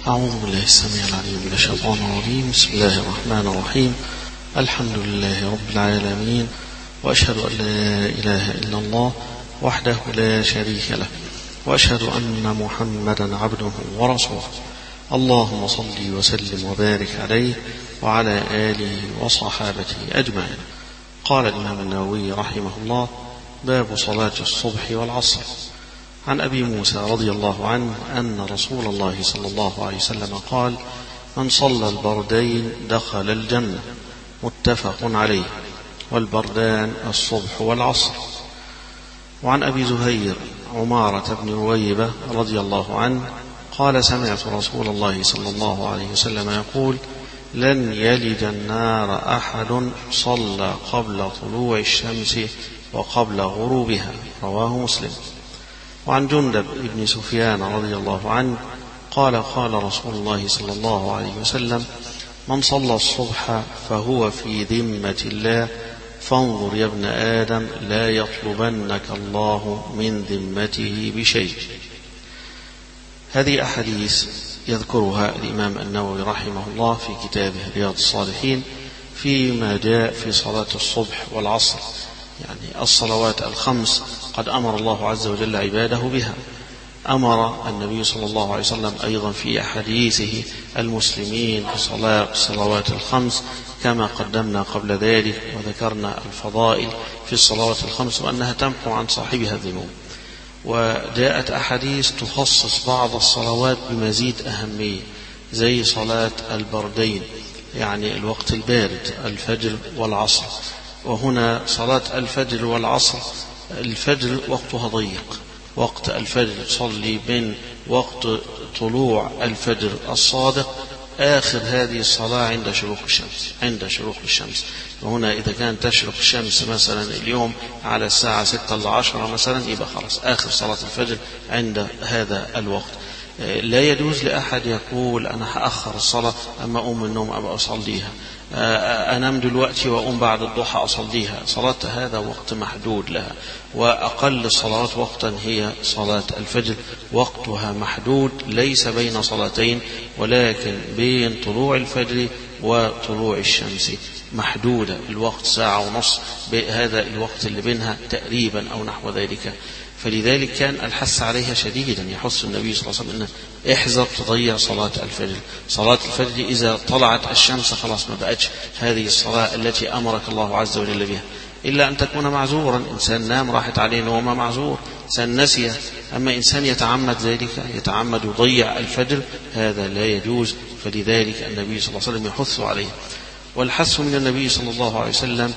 أعوذ بالله السميع العليم من الشيطان الرجيم. بسم الله الرحمن الرحيم. الحمد لله رب العالمين، وأشهد أن لا إله إلا الله وحده لا شريك له، وأشهد أن محمدا عبده ورسوله. اللهم صل وسلم وبارك عليه وعلى آله وصحابته أجمعين. قال الإمام النووي رحمه الله: باب صلاة الصبح والعصر. عن أبي موسى رضي الله عنه أن رسول الله صلى الله عليه وسلم قال: من صلى البردين دخل الجنة، متفق عليه. والبردان الصبح والعصر. وعن أبي زهير عمارة بن رويبة رضي الله عنه قال: سمعت رسول الله صلى الله عليه وسلم يقول: لن يلج النار أحد صلى قبل طلوع الشمس وقبل غروبها. رواه مسلم. وعن جندب بن سفيان رضي الله عنه قال: قال رسول الله صلى الله عليه وسلم: من صلى الصبح فهو في ذمة الله، فانظر يا ابن آدم لا يطلبنك الله من ذمته بشيء. هذه أحاديث يذكرها الإمام النووي رحمه الله في كتابه رياض الصالحين فيما جاء في صلاة الصبح والعصر، يعني الصلوات الخمس قد أمر الله عز وجل عباده بها. أمر النبي صلى الله عليه وسلم أيضا في أحاديثه المسلمين بصلاة الصلوات الخمس كما قدمنا قبل ذلك، وذكرنا الفضائل في الصلوات الخمس وأنها تمحو عن صاحبها الذنوب. وجاءت أحاديث تخصص بعض الصلوات بمزيد أهمية، زي صلاة البردين، يعني الوقت البارد، الفجر والعصر. وهنا صلاة الفجر والعصر، الفجر وقتها ضيق، وقت الفجر تصلي من وقت طلوع الفجر الصادق آخر هذه الصلاة عند شروق الشمس. وهنا إذا كانت تشرق الشمس مثلا اليوم على الساعة 6 إلى 10 مثلا، يبقى خلاص آخر صلاة الفجر عند هذا الوقت. لا يجوز لأحد يقول أنا هأخر الصلاة أما أقوم من النوم أبقى أصليها، أنام دلوقتي وأقوم بعد الضحى أصليها. صلاة هذا وقت محدود لها، وأقل الصلوات وقتا هي صلاة الفجر، وقتها محدود، ليس بين صلاتين ولكن بين طلوع الفجر وطلوع الشمس محدودة الوقت، ساعة ونصف، بهذا الوقت اللي بينها تقريبا أو نحو ذلك. فلذلك كان الحث عليها شديدا، يحث النبي صلى الله عليه وسلم أن احذر تضيع صلاة الفجر. صلاة الفجر إذا طلعت الشمس خلاص ما بقتش هذه الصلاة التي أمرك الله عز وجل بها، إلا أن تكون معذورا. إنسان نام راحت عليه نوم معذور، إنسان نسي. أما إنسان يتعمد ذلك، يتعمد يضيع الفجر، هذا لا يجوز. فلذلك النبي صلى الله عليه وسلم يحث عليه. والحث من النبي صلى الله عليه وسلم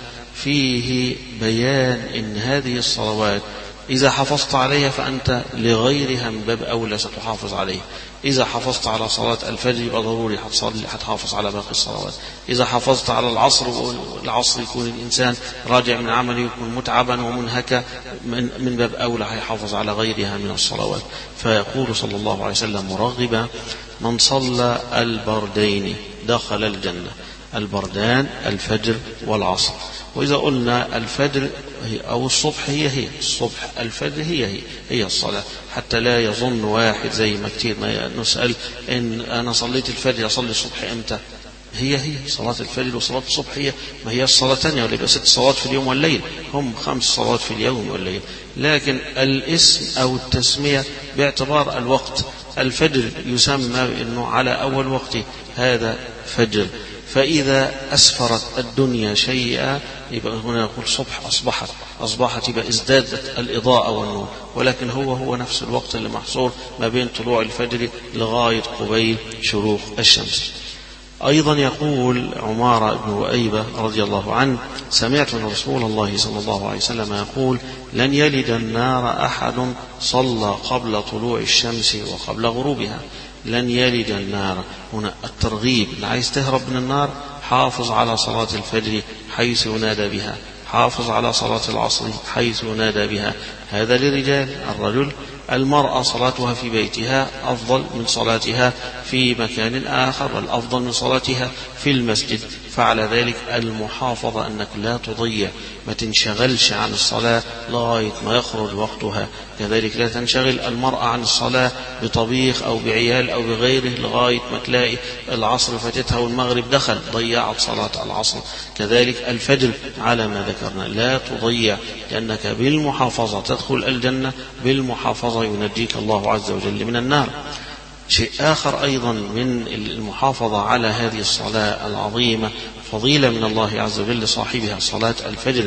فيه بيان أن هذه الصلوات إذا حافظت عليها فأنت لغيرها من باب أولى ستحافظ عليها. إذا حافظت على صلاة الفجر يبقى ضروري هتحافظ على باقي الصلوات. إذا حافظت على العصر، والعصر يكون الإنسان راجع من عمله، يكون متعبا ومنهكا، من باب أولى هيحافظ على غيرها من الصلوات. فيقول صلى الله عليه وسلم مرغبا: من صلى البردين دخل الجنة. البردان الفجر والعصر. وإذا قلنا الفجر أو الصبح هي الصبح، الفجر هي الصلاة، حتى لا يظن واحد زي ما كتير ما نسأل إن أنا صليت الفجر أصلي الصبح إمتى؟ هي صلاة الفجر وصلاة الصبح ما هي الصلاة تانية، ولا يبقى 6 صلوات في اليوم والليل، هم 5 صلوات في اليوم والليل. لكن الاسم أو التسمية باعتبار الوقت. الفجر يسمى إنه على أول وقته هذا فجر، فإذا أسفرت الدنيا شيئا يبقى هنا نقول صبح، أصبحت يبقى ازدادت الإضاءة والنور، ولكن هو نفس الوقت اللي محصور ما بين طلوع الفجر لغاية قبيل شروق الشمس. أيضا يقول عمارة بن رويبة رضي الله عنه: سمعت من رسول الله صلى الله عليه وسلم يقول: لن يلج النار أحد صلى قبل طلوع الشمس وقبل غروبها. لن يلج النار، هنا الترغيب، اللي عايز تهرب من النار حافظ على صلاة الفجر حيث ينادى بها، حافظ على صلاة العصر حيث ينادى بها. هذا للرجال. الرجل المرأة صلاتها في بيتها أفضل من صلاتها في مكان آخر، والأفضل من صلاتها في المسجد. فعلى ذلك المحافظة أنك لا تضيع، ما تنشغلش عن الصلاة لغاية ما يخرج وقتها. كذلك لا تنشغل المرأة عن الصلاة بطبيخ أو بعيال أو بغيره لغاية ما تلاقي العصر فاتتها والمغرب دخل، ضيعت صلاة العصر. كذلك الفجر على ما ذكرنا لا تضيع، لأنك بالمحافظة تدخل الجنة، بالمحافظة ينجيك الله عز وجل من النار. شيء آخر أيضا من المحافظة على هذه الصلاة العظيمة فضيلة من الله عز وجل لصاحبها، صلاة الفجر.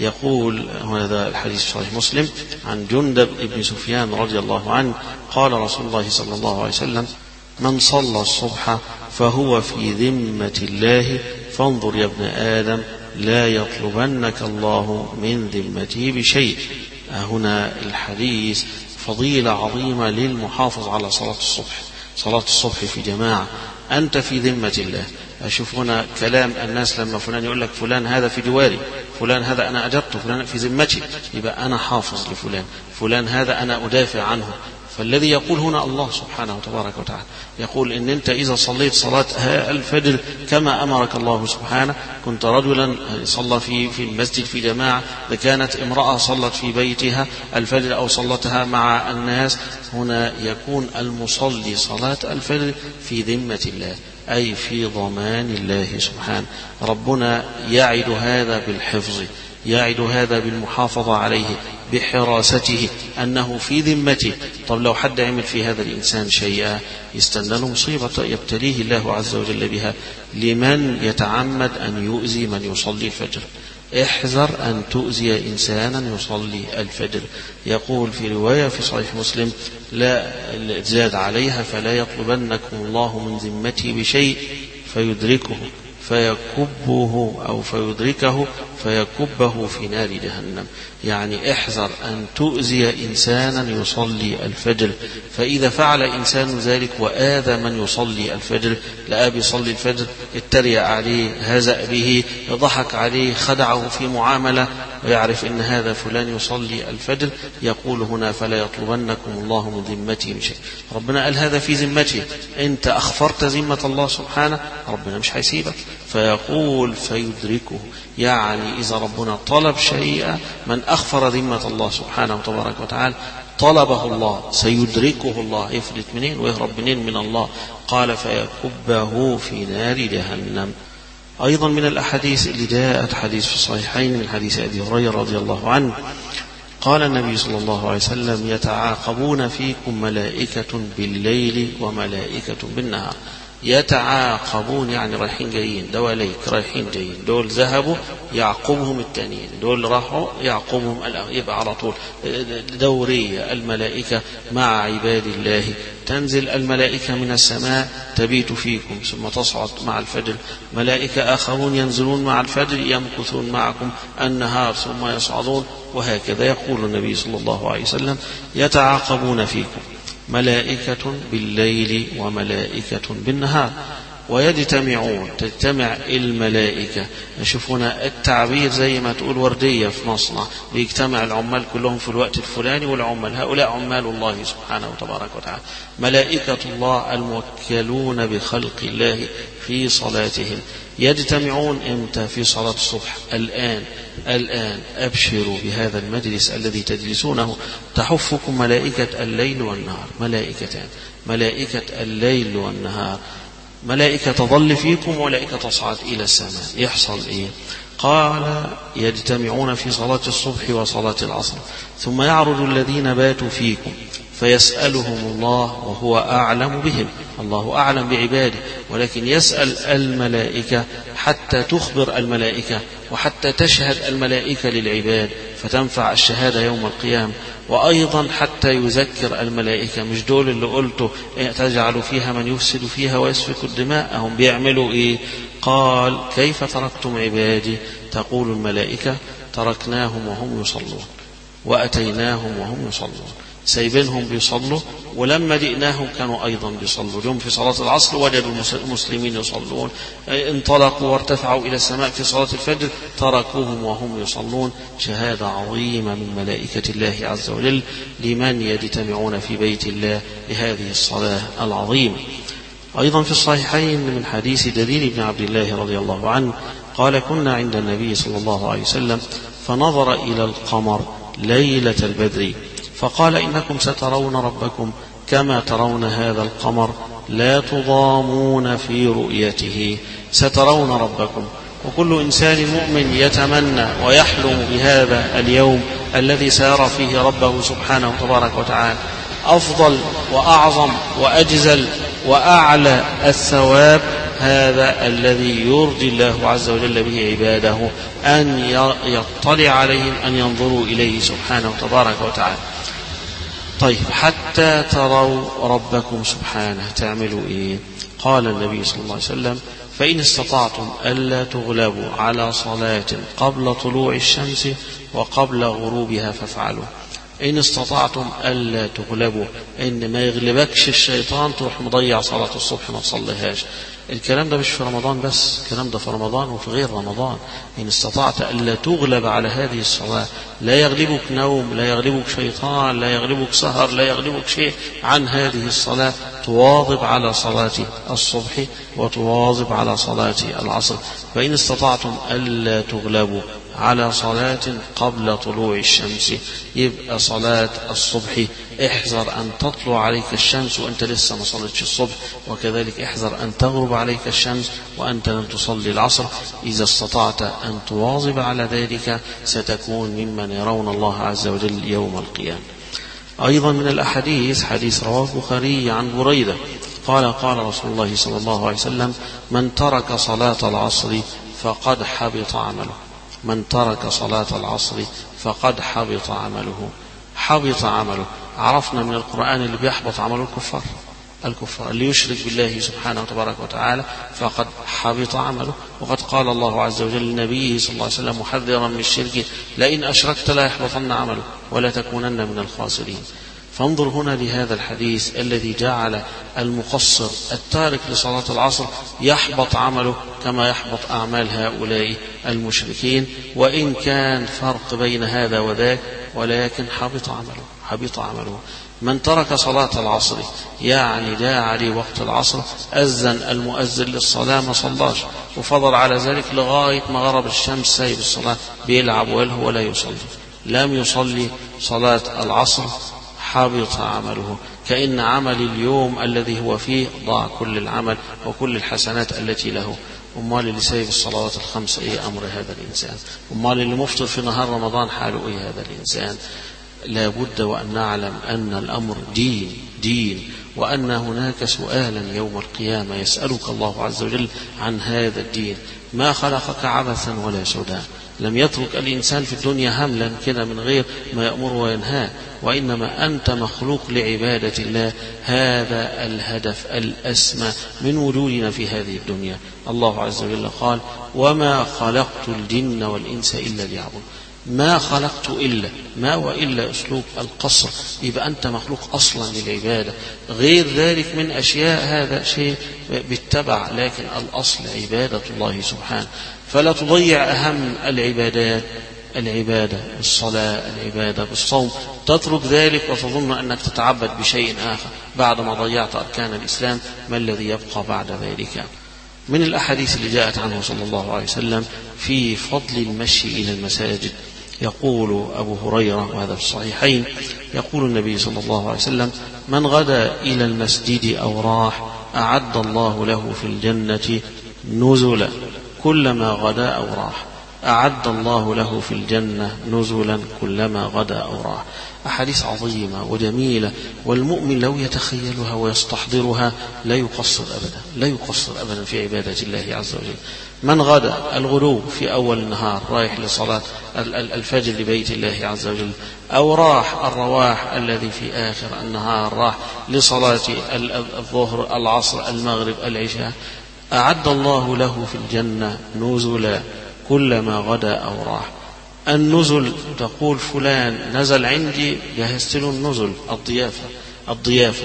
يقول هذا الحديث في صحيح مسلم عن جندب بن سفيان رضي الله عنه قال رسول الله صلى الله عليه وسلم: من صلى الصبح فهو في ذمة الله، فانظر يا ابن آدم لا يطلبنك الله من ذمته بشيء. هنا الحديث فضيلة عظيمة للمحافظ على صلاة الصبح، صلاة الصبح في جماعة، أنت في ذمة الله. أشوف هنا كلام الناس لما فلان يقول لك فلان هذا في جواري، فلان هذا أنا أجرته، فلان في ذمتي، يبقى أنا حافظ لفلان، فلان هذا أنا أدافع عنه. فالذي يقول هنا الله سبحانه وتبارك وتعالى يقول إن أنت إذا صليت صلاة الفجر كما أمرك الله سبحانه، كنت رجلا صلى في المسجد في جماعة، كانت امرأة صلت في بيتها الفجر أو صلتها مع الناس، هنا يكون المصلي صلاة الفجر في ذمة الله، أي في ضمان الله سبحانه. ربنا يعد هذا بالحفظ، يعد هذا بالمحافظة عليه، بحراسته، أنه في ذمته. طب لو حد عمل في هذا الإنسان شيئا يستنى له مصيبة يبتليه الله عز وجل بها. لمن يتعمد أن يؤذي من يصلي الفجر، احذر أن تؤذي إنسانا يصلي الفجر. يقول في رواية في صحيح مسلم لا زاد عليها: فلا يطلبنكم الله من ذمته بشيء فيدركه فيكبه أو فيدركه فيكبه في نار جهنم. يعني احذر أن تؤذي إنسانا يصلي الفجر، فإذا فعل إنسان ذلك وآذى من يصلي الفجر، لقى بيصلي الفجر اتريق عليه، هزأ به، ضحك عليه، خدعه في معاملة، ويعرف أن هذا فلان يصلي الفجر، يقول هنا: فلا يطلبنكم الله من ذمته بشيء. ربنا قال هذا في ذمته، أنت أخفرت ذمة الله سبحانه، ربنا مش هيسيبك. فيقول فيدركه، يعني إذا ربنا طلب شيئا، من أخفر ذمة الله سبحانه وتبارك وتعالى طلبه الله سيدركه الله. يفلت منين ويهرب منين من الله؟ قال: فيكبه في نار جهنم. أيضا من الأحاديث اللي جاءت حديث في الصحيحين من حديث أبي هريرة رضي الله عنه قال النبي صلى الله عليه وسلم: يتعاقبون فيكم ملائكة بالليل وملائكة بالنهار. يتعاقبون يعني رايحين جايين، دواليك رايحين جايين، دول ذهبوا يعقبهم التانيين، دول راحوا يعقبهم يبقى على طول دورية الملائكة مع عباد الله. تنزل الملائكة من السماء تبيت فيكم ثم تصعد مع الفجر، ملائكة آخرون ينزلون مع الفجر يمكثون معكم النهار ثم يصعدون، وهكذا. يقول النبي صلى الله عليه وسلم: يتعاقبون فيكم ملائكة بالليل وملائكة بالنهار ويجتمعون، تجتمع الملائكة. يشوفون التعبير زي ما تقول وردية في مصنع، بيجتمع العمال كلهم في الوقت الفلاني، والعمال هؤلاء عمال الله سبحانه وتبارك وتعالى، ملائكة الله الموكلون بخلق الله في صلاتهم. يجتمعون امتى؟ في صلاة الصبح. الآن أبشروا بهذا المجلس الذي تجلسونه، تحفكم ملائكة الليل والنهار، ملائكتان، ملائكة الليل والنهار، ملائكة تظل فيكم وملائكة تصعد إلى السماء. يحصل إيه؟ قال: يجتمعون في صلاة الصبح وصلاة العصر، ثم يعرض الذين باتوا فيكم فيسألهم الله وهو أعلم بهم. الله أعلم بعباده، ولكن يسأل الملائكة حتى تخبر الملائكة وحتى تشهد الملائكة للعباد فتنفع الشهادة يوم القيامة، وأيضا حتى يذكر الملائكة. مش دول اللي قلتوا تجعل فيها من يفسد فيها ويسفك الدماء، هم بيعملوا إيه؟ قال: كيف تركتم عبادي؟ تقول الملائكة: تركناهم وهم يصلون وأتيناهم وهم يصلون. سايبينهم بيصلوا، ولما جئناهم كانوا أيضا بيصلوا. اليوم في صلاة العصر وجدوا المسلمين يصلون، انطلقوا وارتفعوا إلى السماء في صلاة الفجر تركوهم وهم يصلون. شهادة عظيمة من ملائكة الله عز وجل لمن يجتمعون في بيت الله لهذه الصلاة العظيمة. أيضا في الصحيحين من حديث دليل بن عبد الله رضي الله عنه قال كنا عند النبي صلى الله عليه وسلم فنظر إلى القمر ليلة البدر فقال إنكم سترون ربكم كما ترون هذا القمر لا تضامون في رؤيته. سترون ربكم، وكل إنسان مؤمن يتمنى ويحلم بهذا اليوم الذي سيرى فيه ربه سبحانه تبارك وتعالى. أفضل وأعظم وأجزل وأعلى الثواب هذا الذي يرضي الله عز وجل به عباده أن يطلع عليهم، أن ينظروا إليه سبحانه تبارك وتعالى. طيب، حتى تروا ربكم سبحانه تعملوا إيه؟ قال النبي صلى الله عليه وسلم فإن استطعتم ألا تغلبوا على صلاة قبل طلوع الشمس وقبل غروبها فافعلوا. إن استطعتم ألا تغلبوا، إن ما يغلبكش الشيطان تروح مضيع صلاة الصبح ما تصليهاش. الكلام ده مش في رمضان بس، الكلام ده في رمضان وفي غير رمضان. إن استطعت ألا تغلب على هذه الصلاة، لا يغلبك نوم، لا يغلبك شيطان، لا يغلبك سهر، لا يغلبك شيء عن هذه الصلاة، تواظب على صلاة الصبح وتواظب على صلاة العصر. فإن استطعتم ألا تغلبوا على صلاة قبل طلوع الشمس، يبقى صلاة الصبح احذر أن تطلع عليك الشمس وأنت لسه ما صليتش الصبح، وكذلك احذر أن تغرب عليك الشمس وأنت لم تصلي العصر. إذا استطعت أن تواظب على ذلك ستكون ممن يرون الله عز وجل يوم القيامة. أيضا من الأحاديث حديث رواه البخاري عن بريدة قال قال رسول الله صلى الله عليه وسلم من ترك صلاة العصر فقد حبط عمله. من ترك صلاة العصر فقد حبط عمله. حبط عمله، عرفنا من القرآن اللي بيحبط عمله الكفار اللي يشرك بالله سبحانه وتبارك وتعالى فقد حبط عمله. وقد قال الله عز وجل لنبيه صلى الله عليه وسلم محذرا من الشرك لئن أشركت لا يحبطن عمله ولا تكونن من الخاسرين. فانظر هنا لهذا الحديث الذي جعل المقصر التارك لصلاة العصر يحبط عمله كما يحبط أعمال هؤلاء المشركين، وإن كان فرق بين هذا وذاك، ولكن حبط عمله. من ترك صلاة العصر يعني جاء عليه وقت العصر، أذن المؤذن للصلاة ما صلاش، وفضل على ذلك لغاية ما غرب الشمس سايب الصلاة بيلعب ويلهو ولا يصلي، لم يصلي صلاة العصر، حبط عمله. كأن عمل اليوم الذي هو فيه ضاع كل العمل وكل الحسنات التي له. أمال اللي سايب الصلوات الخمس إيه أمر هذا الإنسان؟ أمال اللي مفطر في نهار رمضان حاله إيه هذا الإنسان؟ لا بد وأن نعلم أن الأمر دين وأن هناك سؤالا يوم القيامة يسألك الله عز وجل عن هذا الدين. ما خلقك عبثا ولا سدى. لم يترك الإنسان في الدنيا هملا كده من غير ما يأمر وينهى، وإنما أنت مخلوق لعبادة الله. هذا الهدف الأسمى من وجودنا في هذه الدنيا. الله عز وجل قال وما خلقت الجن والإنس إلا ليعبدون. ما خلقت إلا، ما وإلا أسلوب القصر، يبقى أنت مخلوق أصلا للعبادة. غير ذلك من أشياء هذا شيء بالتبع، لكن الأصل عبادة الله سبحانه. فلا تضيع أهم العبادات، العبادة بالصلاة، العبادة بالصوم، تترك ذلك وتظن أنك تتعبد بشيء آخر بعد ما ضيعت أركان الإسلام. ما الذي يبقى بعد ذلك؟ من الأحاديث اللي جاءت عنه صلى الله عليه وسلم في فضل المشي إلى المساجد، يقول أبو هريرة وهذا في الصحيحين، يقول النبي صلى الله عليه وسلم من غدا إلى المسجد أو راح أعد الله له في الجنة نزلا كلما غدا أو راح. أعد الله له في الجنة نزلا كلما غدا أو راح. أحاديث عظيمة وجميلة، والمؤمن لو يتخيلها ويستحضرها لا يقصر أبدا في عبادة الله عز وجل. من غدا، الغدو في أول النهار رايح لصلاة الفجر لبيت الله عز وجل، أو راح الرواح الذي في آخر النهار راح لصلاة الظهر العصر المغرب العشاء، أعد الله له في الجنة نزلا كلما غدا أو راح. النزل تقول فلان نزل عندي، جهزت له النزل، الضيافة.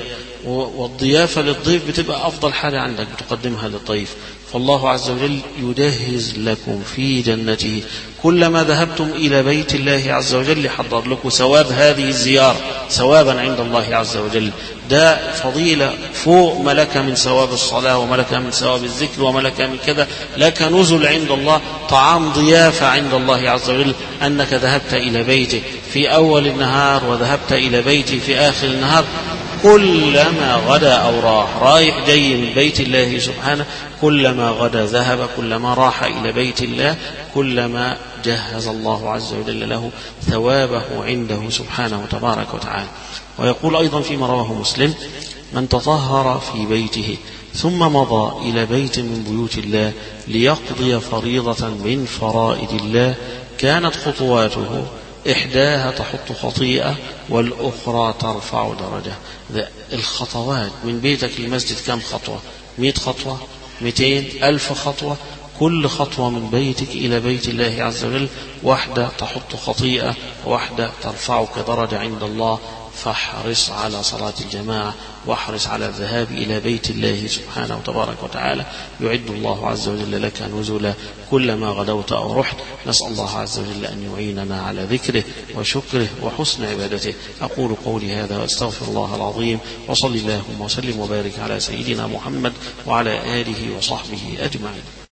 والضيافة للضيف بتبقى أفضل حاجة عندك بتقدمها للضيف. فالله عز وجل يجهز لكم في جنته كلما ذهبتم إلى بيت الله عز وجل يحضر لكم ثواب هذه الزيارة، ثوابا عند الله عز وجل. ده فضيلة فوق ما لك من ثواب الصلاة وما لك من ثواب الذكر وما لك من كذا، لك نزل عند الله، طعام ضيافة عند الله عز وجل، أنك ذهبت إلى بيته في أول النهار وذهبت إلى بيته في آخر النهار. كلما غدا أو رايح جاي من بيت الله سبحانه، كلما غدا ذهب، كلما راح إلى بيت الله، كلما جهز الله عز وجل له ثوابه عنده سبحانه تبارك وتعالى. ويقول أيضا فيما رواه مسلم: من تطهر في بيته ثم مضى إلى بيت من بيوت الله ليقضي فريضة من فرائض الله كانت خطواته إحداها تحط خطيئة والأخرى ترفع درجة. الخطوات من بيتك للمسجد كم خطوة؟ 100 خطوة، 200، 1000 خطوة. كل خطوة من بيتك إلى بيت الله عز وجل واحدة تحط خطيئة، واحدة ترفعك درجة عند الله. فاحرص على صلاة الجماعة، واحرص على الذهاب إلى بيت الله سبحانه وتبارك وتعالى. يعد الله عز وجل لك نزلا كلما غدوت أو رحت. نسأل الله عز وجل أن يعيننا على ذكره وشكره وحسن عبادته. أقول قولي هذا وأستغفر الله العظيم، وصلي اللهم وسلم وبارك على سيدنا محمد وعلى آله وصحبه أجمعين.